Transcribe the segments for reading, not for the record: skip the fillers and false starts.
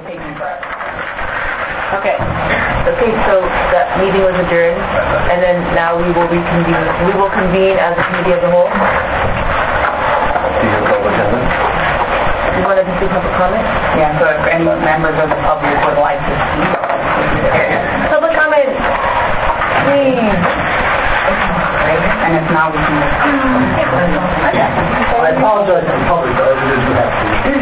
taking part. Okay. Okay, so that meeting was adjourned, and then now we will reconvene. We will convene as a committee as a whole. Do you have public comment? You want to just do public comment? Yeah, so if any members of the public would like to speak. Public comment, please. And if not, we can just... I apologize to the public, but as it is, you have to.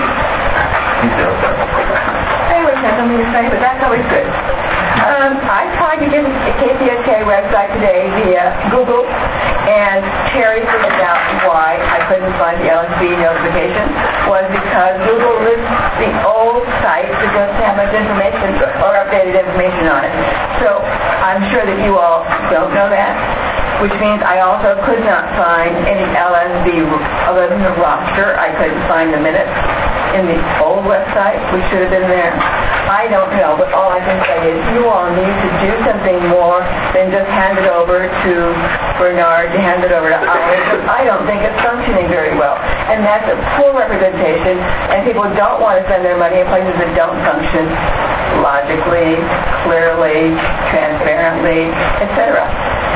I always have something to say, but that's always good. I tried to get the KPSK website today via Google, and Terry figured out why I couldn't find the LSB notification was because Google lists the old site that doesn't have much information or updated information on it. So I'm sure that you all don't know that, which means I also could not find any LSB other than the roster. I couldn't find the minutes in the old website, which should have been there. I don't know, but all I can say is you all need to do something more than just hand it over to Bernard, to hand it over to I don't think it's functioning very well. And that's a poor representation, and people don't want to spend their money in places that don't function logically, clearly, transparently, etc.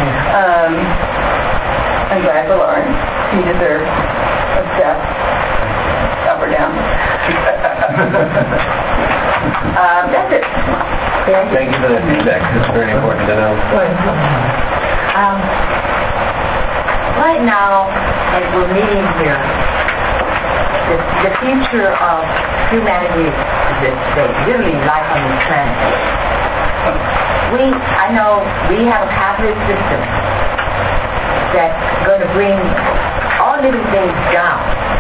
I'm glad for Lauren. He deserves a step up or down. That's it. Thank you for that feedback. It's very important to know. Right now, as we're meeting here, the future of humanity is literally life on this planet. I know we have a capitalist system that's going to bring all living things down.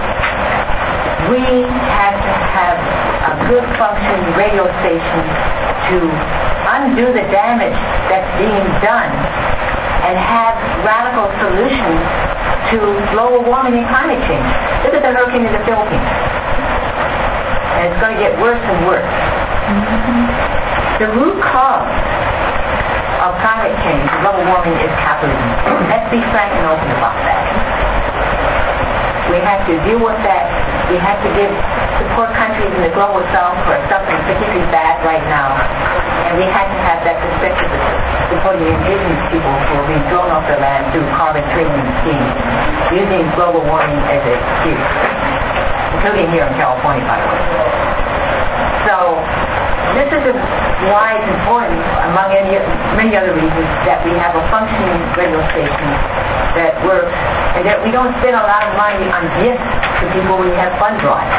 We have to have a good functioning radio station to undo the damage that's being done and have radical solutions to global warming and climate change. Look at the hurricane in the Philippines. And it's going to get worse and worse. The root cause of climate change, global warming, is capitalism. Let's be frank and open about that. We have to deal with that. We have to support countries in the global south who are suffering particularly bad right now. And we have to have that perspective of supporting indigenous people who are being thrown off their land through carbon trading schemes, using global warming as an excuse, including here in California, by the way. So this is why it's important, among many other reasons, that we have a functioning radio station that works, and that we don't spend a lot of money on gifts to people when we have fund drives.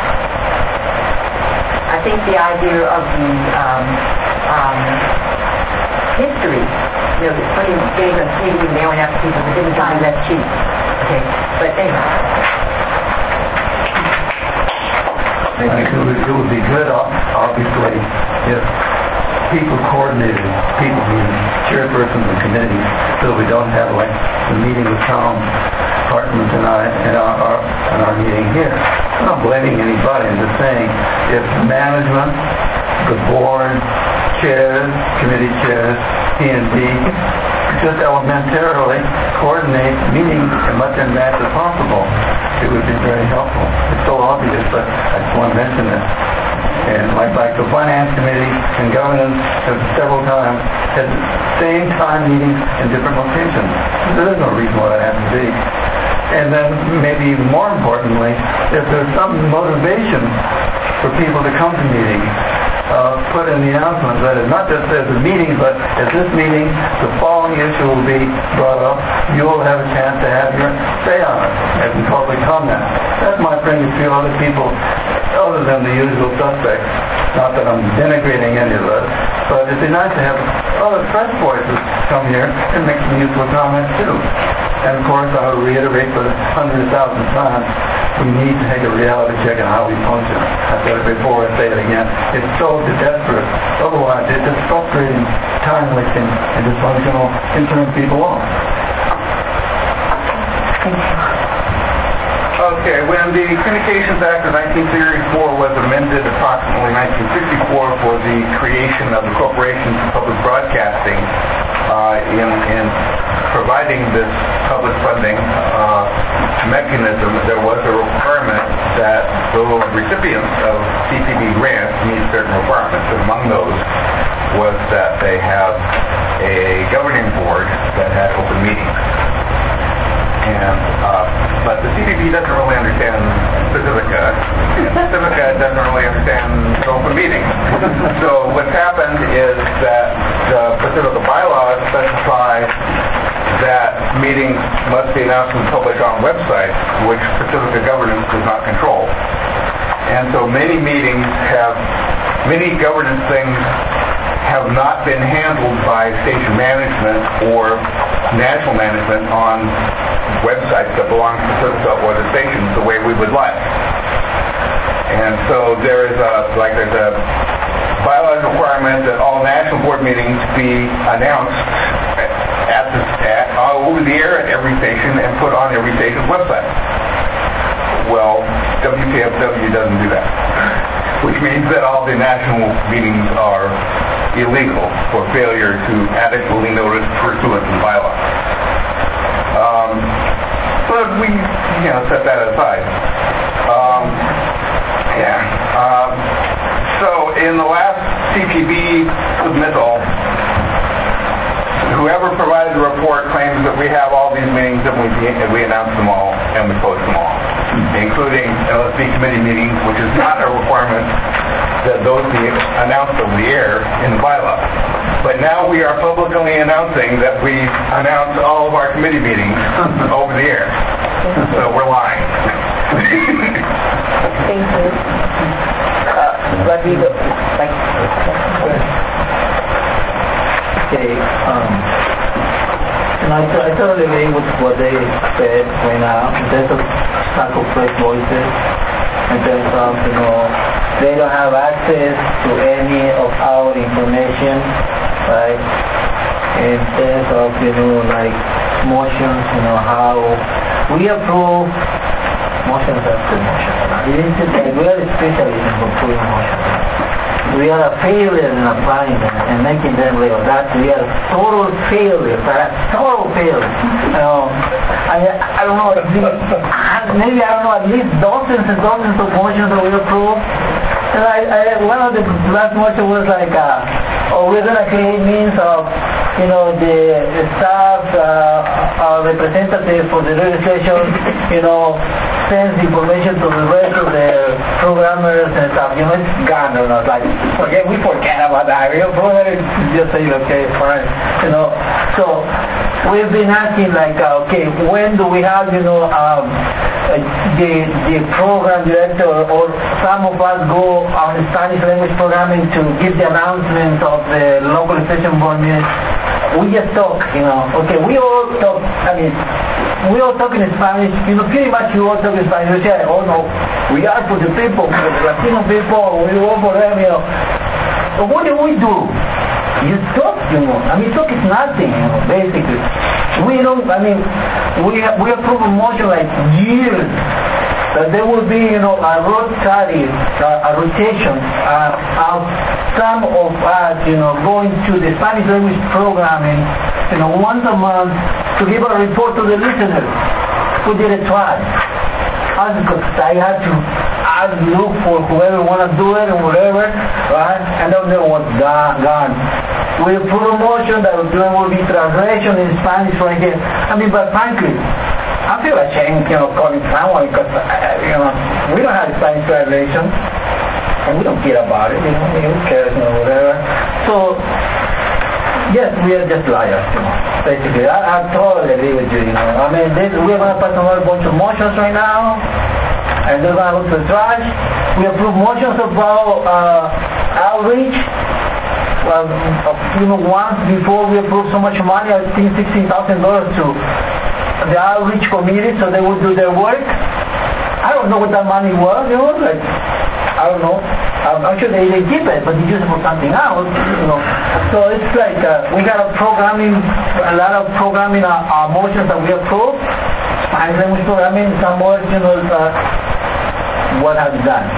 I think the idea of the history, putting things on TV and mailing out to people, but didn't sound that cheap. Okay, but anyway. I think it would be good, obviously, if people coordinated, people being chairpersons of committees, so we don't have like the meeting with Tom Hartman tonight and our meeting here. I'm not blaming anybody. I'm just saying if management, the board, chairs, committee chairs, P&D, just elementarily coordinate meetings as much in advance as possible, it would be very helpful. It's so obvious, but I just want to mention it. And like the Finance Committee and Governance have several times had the same time meetings in different locations. There is no reason why that has to be. And then maybe even more importantly, if there's some motivation for people to come to meetings, put in the announcement that it's not just as a meeting, but at this meeting, the following issue will be brought up. You will have a chance to have your say on it as a public comment. That might bring a few other people other than the usual suspects. Not that I'm denigrating any of us, but it'd be nice to have other fresh voices come here and make some useful comments too. And of course, I would reiterate for the 100,000th time, we need to take a reality check on how we function. I said it before, I say it again. It's so desperate. Otherwise, it's just frustrating, time-wasting, and dysfunctional, and turning people off. Okay, when the Communications Act of 1934 was amended approximately 1964 for the creation of the Corporation for Public Broadcasting, in providing this public funding mechanism, there was a requirement that the recipients of CPB grants meet certain requirements. that they have a governing board that had open meetings. And but the CPB doesn't really understand Pacifica, and Pacifica doesn't really understand open meetings. So what's happened is that the Pacifica bylaws specify that meetings must be announced and published on websites, which Pacifica governance does not control. And so many governance things have not been handled by station management or national management on websites that belong to Pacifica or the stations the way we would like. And so there's a bylaws requirement that all national board meetings be announced over the air at every station and put on every station's website. Well, WPFW doesn't do that, which means that all the national meetings are illegal for failure to adequately notice pursuant to the bylaw. But we, set that aside. So in the last CPB submittal, whoever provided the report claims that we have all these meetings and we announce them all and we post them all, including LSB committee meetings, which is not a requirement that those be announced over the air in the bylaw. But now we are publicly announcing that we announce all of our committee meetings over the air. So we're lying. Thank you. Rodrigo, Okay, I totally agree with what they said right now. There's a stack of fresh voices in terms of, they don't have access to any of our information, right? In terms of, motions, how we approve motions after motions. We are specialists in approving motions. We are a failure in applying them and making them real. We are total failure, total failure. I don't know, at least dozens and dozens of motions that we approve. And one of the last motions was we're going to create means of, the staff, representative for the legislation, sends information to the rest of the programmers and stuff. It's gone. We forget about that. We just say, okay, fine. So we've been asking, when do we have, the program director or some of us go on Spanish language programming to give the announcements of the local station board meetings. We just talk, okay, we all talk, we all talk in Spanish, pretty much we all talk in Spanish. We say, oh no, we are for the people, for the Latino people, we work for them, But what do we do? You talk, talk is nothing, basically. We don't, we approve a motion years that there will be, a rotation of some of us, going to the Spanish language programming, once a month to give a report to the listeners. We did it twice. Because I had to look for whoever want to do it and whatever, right? And then there was gone. We approve a motion that there will be translation in Spanish right here. But frankly, I feel ashamed, calling someone because, we don't have Spanish translation, and we don't care about it, who cares, whatever. So, yes, we are just liars, basically. I totally agree with you, we're going to pass another bunch of motions right now, and they're going to look for trash. We approve motions about outreach. Once before we approved so much money, I think $16,000 to the outreach committee so they would do their work. I don't know what that money was, I don't know. I'm sure they give it, but they use it for something else, So it's we got a lot of programming motions that we approve. Spanish language programming, some more, what have you done?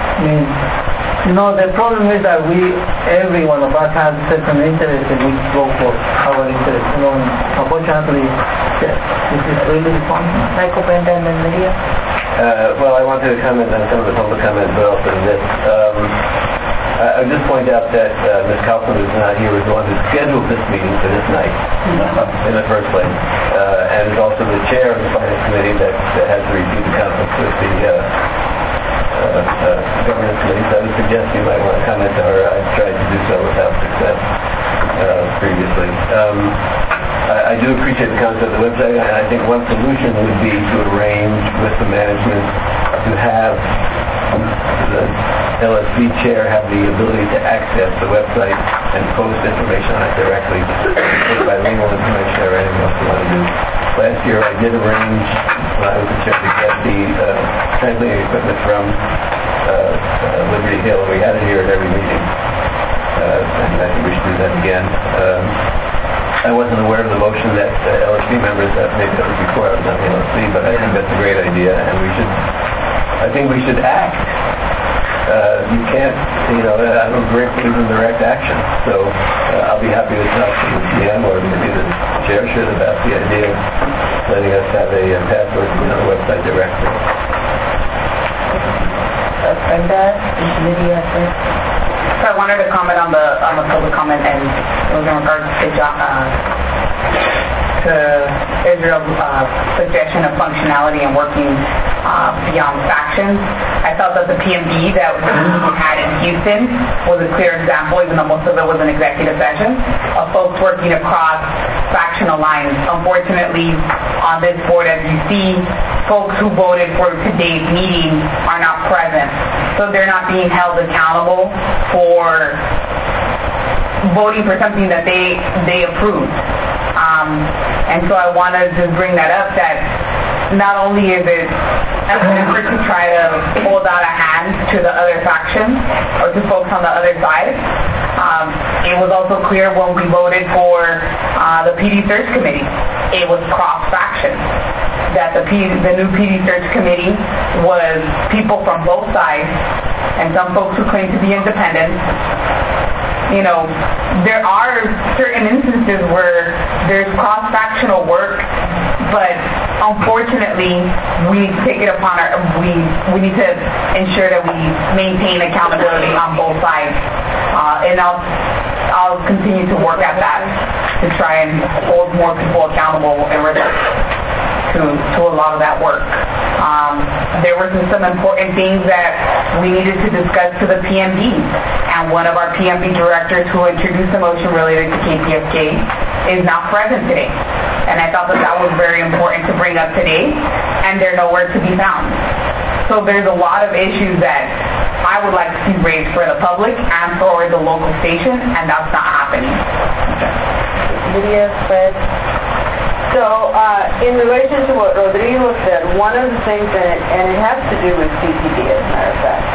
The problem is that every one of us has certain interests and we go for our interests. Unfortunately, this is really functional. Michael, Brenda, and then Lydia. Well, I wanted to comment on some of the public comments, but also this. I would just point out that Ms. Kaufman, who's not here, was the one who scheduled this meeting for this night in the first place, and is also the chair of the Finance Committee that has to review the conflict with the governance committee. So I would suggest you might want to comment to her. I've tried to do so without success previously. I do appreciate the concept of the website, and I think one solution would be to arrange with the management to have the LSB chair have the ability to access the website and post information on it directly, bilingual information or anything else you want to do. Last year I did arrange, when I was the chair, to get the translating equipment from Liberty Hill. We had it here at every meeting, and I think we should do that again. I wasn't aware of the motion that LSB members, maybe that was before I was on the LSB, but I think that's a great idea, and I think we should act. You can't, I don't believe in direct action. So I'll be happy to talk to the GM or maybe the chair should about the idea of letting us have a password on the website directly. Brenda, Lydia, So I wanted to comment on the public comment, and it was in regards to Israel's suggestion of functionality and working beyond factions. I felt that the PMB that we had in Houston was a clear example, even though most of it was an executive session, of folks working across factional lines. Unfortunately, on this board, as you see, folks who voted for today's meeting are not present. So they're not being held accountable for voting for something that they approved. And so I want to just bring that up, that not only is it an effort to try to hold out a hand to the other faction or to folks on the other side, it was also clear when we voted for the PD Search Committee, it was cross-faction. That the new PD Search Committee was people from both sides and some folks who claim to be independent. There are certain instances where there's cross-factional work, but unfortunately, we need to take it upon we need to ensure that we maintain accountability on both sides. And I'll continue to work at that to try and hold more people accountable in regards to a lot of that work. There were some important things that we needed to discuss to the PMB, and one of our PMB directors who introduced the motion related to KPFK is not present today. And I thought that was very important to bring up today, and they're nowhere to be found. So there's a lot of issues that I would like to see raised for the public and for the local station, and that's not happening. Lydia, Fred. So, in relation to what Rodrigo said, one of the things, and it has to do with CPD, as a matter of fact,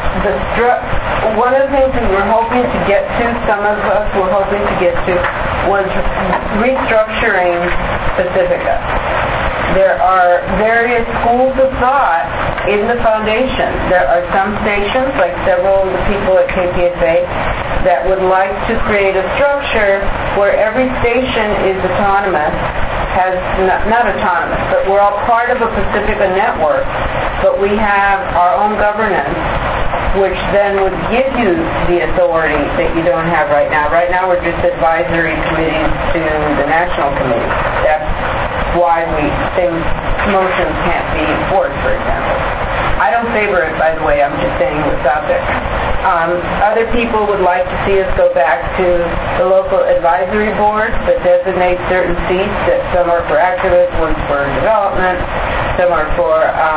one of the things we were hoping to get to, some of us were hoping to get to, was restructuring Pacifica. There are various schools of thought in the foundation. There are some stations, like several of the people at KPFA, that would like to create a structure where every station is autonomous, not autonomous, but we're all part of a Pacifica network, but we have our own governance, which then would give you the authority that you don't have right now. Right now we're just advisory committees to the national committee. That's why motions can't be enforced, for example. I don't favor it, by the way. I'm just saying what's out there. Other people would like to see us go back to the local advisory board, but designate certain seats that some are for activists, one's for development, some are for,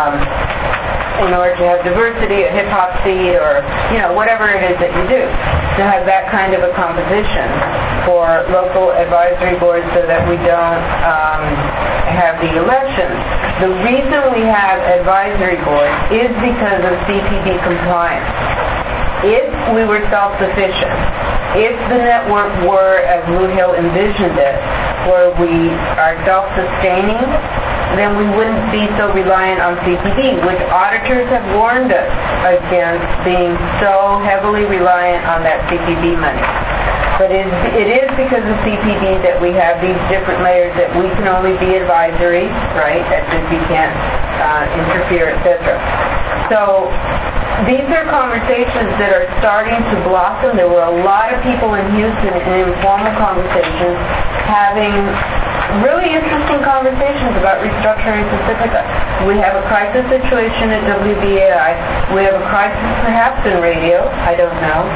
in order to have diversity, a hip-hop seat, or, whatever it is that you do. To have that kind of a composition for local advisory boards so that we don't have the elections. The reason we have advisory boards is because of CPD compliance. If we were self-sufficient, if the network were, as Blue Hill envisioned it, where we are self-sustaining, then we wouldn't be so reliant on CPD, which auditors have warned us against being so heavily reliant on that CPD money. But it is because of CPD that we have these different layers that we can only be advisory, right? That just we can't interfere, etc. So these are conversations that are starting to blossom. There were a lot of people in Houston in informal conversations having really interesting conversations about restructuring Pacifica. We have a crisis situation at WBAI. We have a crisis perhaps in radio. I don't know.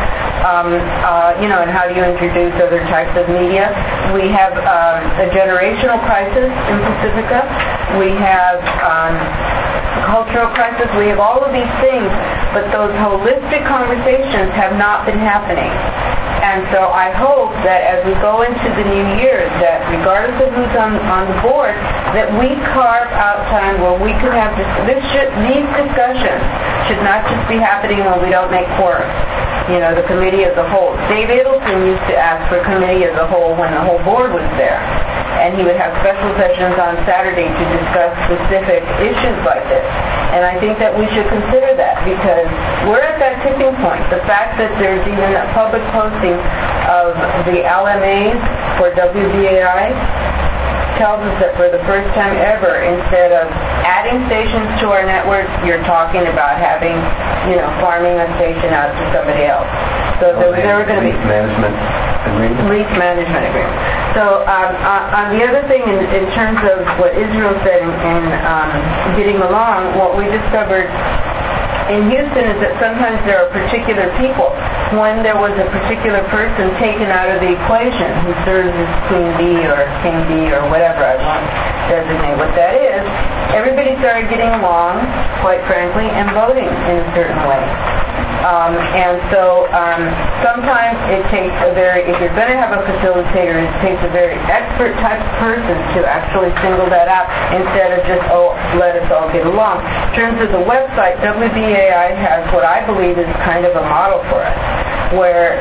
And how do you introduce other types of media? We have a generational crisis in Pacifica. We have cultural crisis. We have all of these things, but those holistic conversations have not been happening. And so I hope that as we go into the new year, that regardless of who's on the board, that we carve out time where we can have these discussions should not just be happening when we don't make quorum. The committee as a whole. Dave Adelson used to ask for committee as a whole when the whole board was there. And he would have special sessions on Saturday to discuss specific issues like this. And I think that we should consider that because we're at that tipping point. The fact that there's even a public posting of the LMAs for WBAI tells us that for the first time ever, instead of adding stations to our network, you're talking about having, farming a station out to somebody else. So there were going to be lease management agreement. So on the other thing, in terms of what Israel said in getting along, what we discovered in Houston is that sometimes there are particular people. When there was a particular person taken out of the equation who serves as Queen Bee or King Bee or whatever I want to designate what that is, everybody started getting along, quite frankly, and voting in a certain way. And so sometimes it takes if you're going to have a facilitator, it takes a very expert type of person to actually single that out instead of just, let us all get along. In terms of the website, WBAI has what I believe is kind of a model for us, where,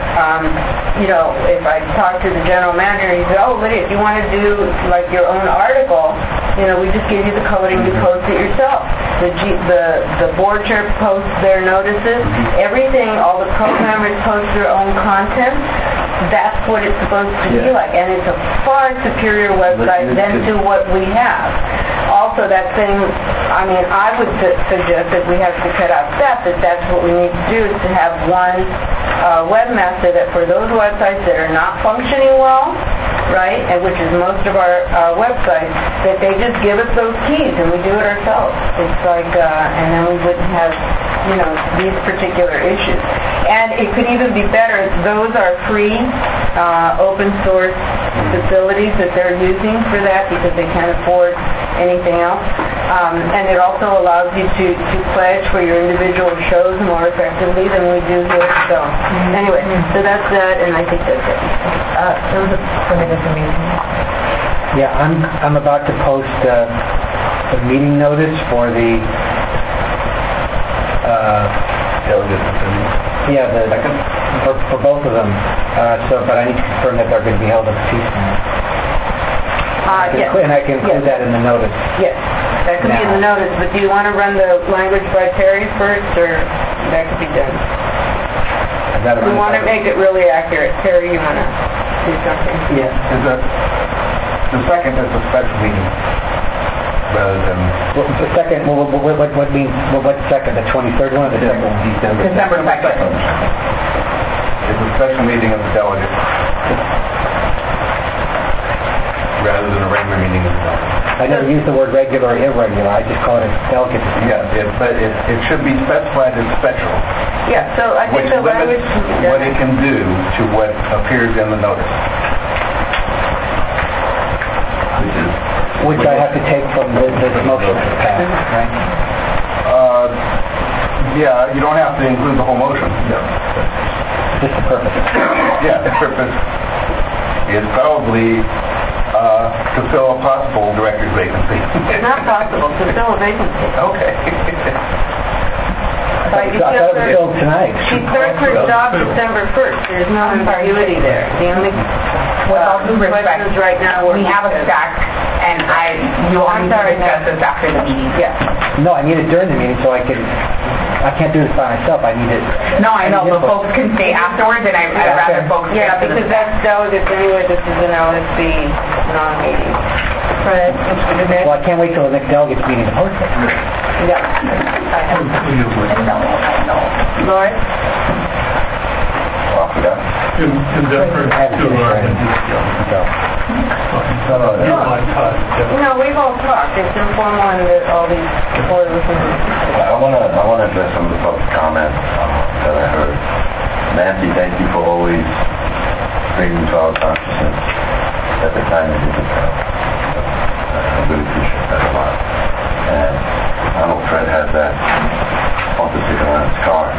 if I talk to the general manager, he said, Lydia, if you want to do like your own article, we just give you the coding, you post it yourself. The board chair posts their notices, everything, all the programmers post their own content. That's what it's supposed to be like, and it's a far superior website than to what we have. Also, that thing, I would suggest that we have to cut out staff, that's what we need to do, is to have one webmaster that for those websites that are not functioning well, right, and which is most of our websites, that they just give us those keys and we do it ourselves. It's like, and then we wouldn't have, these particular issues. And it could even be better, those are free, open source facilities that they're using for that because they can't afford anything else. And it also allows you to pledge for your individual shows more effectively than we do here. So anyway, so that's that, and I think that's it. There was a meeting. Yeah, I'm about to post the meeting notice for the for both of them. But I need to confirm that they're going to be held at the Peace Center. Yes. And I can include that in the notice. Yes, that could be in the notice. But do you want to run the language by Terry first, or that could be done? We want to make it really accurate. Terry, you want to do something? Yeah. The second is a special meeting rather than... the second, what second? The 23rd one or the second one? December 2nd. It's a special meeting of the delegates rather than a regular meeting of the delegates. I never use the word regular or irregular. I just call it a delegate. Yeah, but it should be specified as special. Yeah, so I think the language... what it can do to what appears in the notice. Which I have to take from the motion to pass, right? Yeah, you don't have to include the whole motion. No. Just the purpose. Yeah, the purpose is probably to fill a possible director's vacancy. It's not possible to fill a vacancy. Okay. I thought it was filled tonight. She starts her job December 1st. There's no ambiguity there. The only question is right now we have a stack, and you'll need to discuss this after the meeting. Yeah. No, I need it during the meeting so I can't do this by myself. I need it. No, I know, but folks can stay afterwards, and I'd rather folks... Yeah, because that's delegates anyway. This is an LSB non-meeting. Right. Well, I can't wait till the next delegates meeting to post it. Yeah. I know. Lord? Oh, I forgot. In deference to No, we've all talked. It's informal and all these people are listening. I want to address some of the public comments that I heard. Nancy, thank you for always bringing to our consciousness that the climate isn't hell. I really appreciate that a lot. And I know Fred has that on the sticker on his car.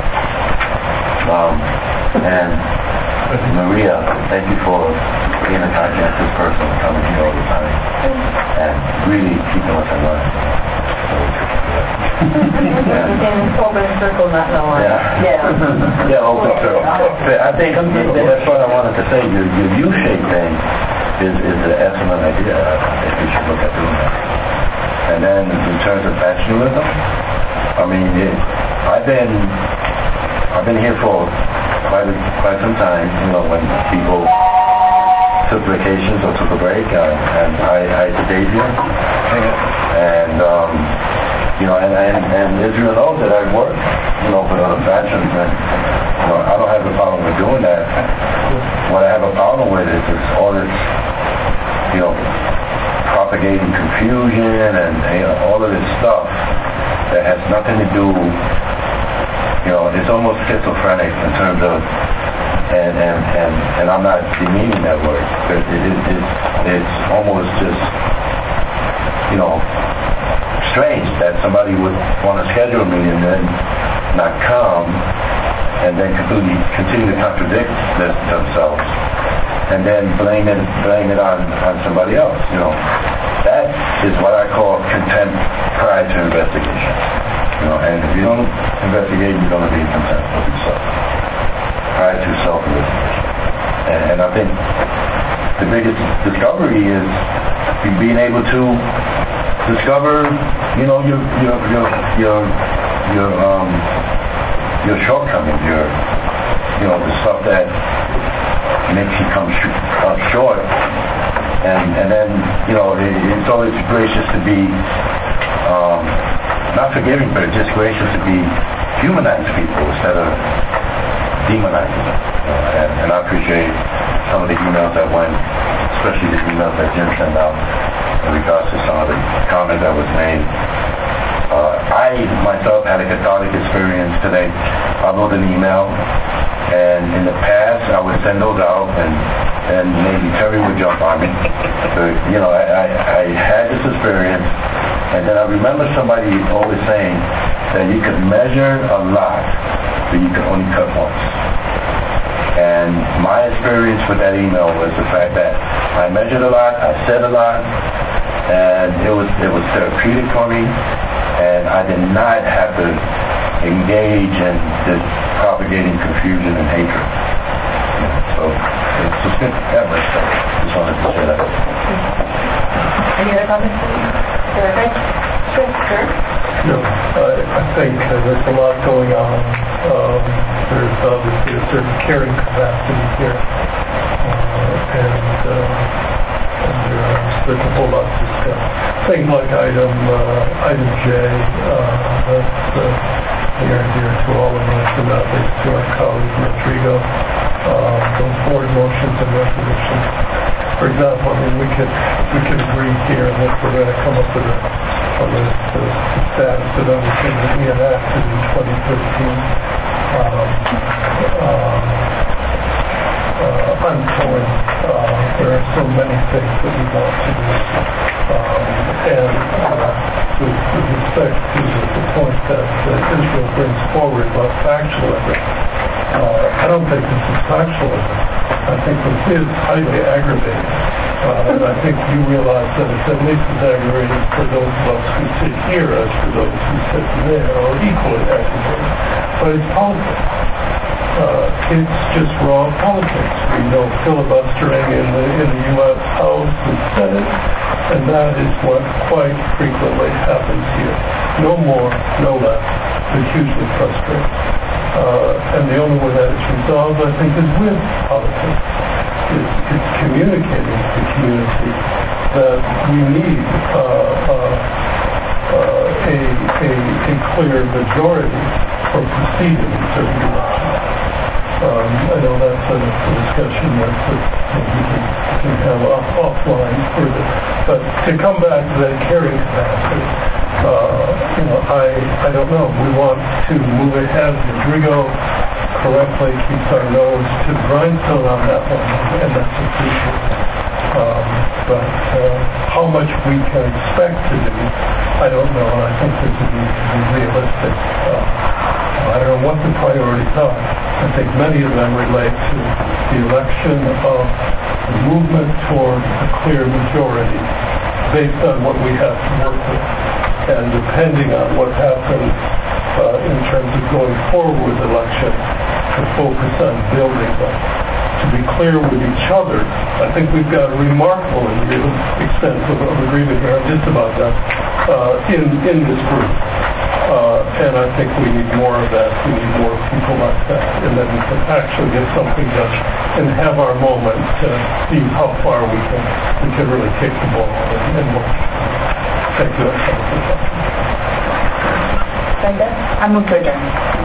And Maria, thank you for being a conscientious person, coming here all the time, and really keeping us in line. Open circle, not no one. Yeah, open circle. I think that's what I wanted to say. Your U-shaped thing is an excellent idea. I think we should look at doing that. And then in terms of factionalism, I mean, I've been here for quite some time, when people took vacations or took a break, and I stayed here. And, and Israel knows that I work, with other factions, and, I don't have a problem with doing that. What I have a problem with is all this, propagating confusion and, all of this stuff that has nothing to do. It's almost schizophrenic in terms of, and I'm not demeaning that word, but it's almost just, strange that somebody would want to schedule a meeting and then not come, and then completely continue to contradict themselves, and then blame it on somebody else. That is what I call contempt prior to investigation. And if you don't investigate, you're going to be in contempt of yourself prior to self-investigation. And I think the biggest discovery is being able to discover, your shortcomings, the stuff that makes you come up short, and then it's always gracious to be not forgiving, but just gracious to be humanize people instead of demonizing them. And I appreciate some of the emails that went, especially the emails that Jim sent out in regards to some of the comments that was made. I myself had a cathartic experience today. I wrote an email, and in the past I would send those out, and maybe Terry would jump on me. But, I had this experience, and then I remember somebody always saying that you could measure a lot, but you could only cut once. And my experience with that email was the fact that I measured a lot, I said a lot, and it was therapeutic for me, and I did not have to engage in this propagating confusion and hatred. So it's just good. Yeah, but just wanted to share that. Any other comments? Sure. No, I think there's a lot going on. There's obviously a certain carrying capacity here, and there's a whole lot to discuss. Things like item J, that's near and dear to all of us, and not least to our colleague Rodrigo. Those board motions and resolutions. For example, we could agree here that we're going to come up with a list of the status of everything that we enacted in 2013. I'm torn. There are so many things that we want to do. And with respect to the point that Israel brings forward about factualism, I don't think this is factualism. I think this is highly aggravating. And I think you realize that it's at least as aggravating for those of us who sit here as for those who sit there, or equally aggravating. But it's politics. It's just raw politics. We know filibustering in the U.S. House and Senate, and that is what quite frequently happens here. No more, no less, but hugely frustrating. And the only way that is resolved, I think, is with politics. It's communicating to the community that we need a clear majority or proceeding in certain directions. I know that's a discussion that we can have offline further. But to come back to that carrying capacity, I don't know. We want to move ahead. Rodrigo correctly keeps our nose to the grindstone on that one, and that's appreciated. But how much we can expect to do, I don't know, and I think there's a need to be realistic. I don't know what the priorities are. I think many of them relate to the election of the movement toward a clear majority based on what we have to work with. And depending on what happens in terms of going forward with the election, to focus on building them. To be clear with each other, I think we've got a remarkable extent of agreement here. I'm just about done in this group. And I think we need more of that. We need more people like that. And then we can actually get something done and have our moment to see how far we can really kick the ball and work. Thank you. I move to adjourn.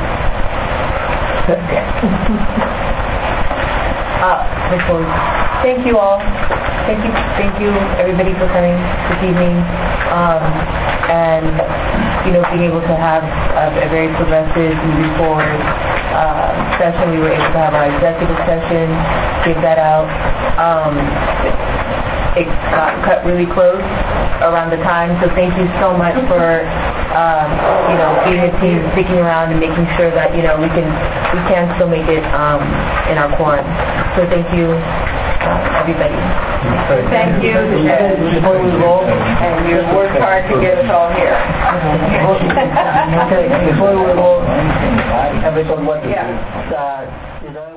Thank you all. Thank you everybody for coming this evening. And being able to have a very progressive moving forward session. We were able to have our executive session, get that out. It got cut really close around the time, so thank you so much for being a team, sticking around and making sure that we can still make it in our quorum. So thank you, everybody. Thank you. Before we go, And you worked hard to get us all here. before we go, everyone, what?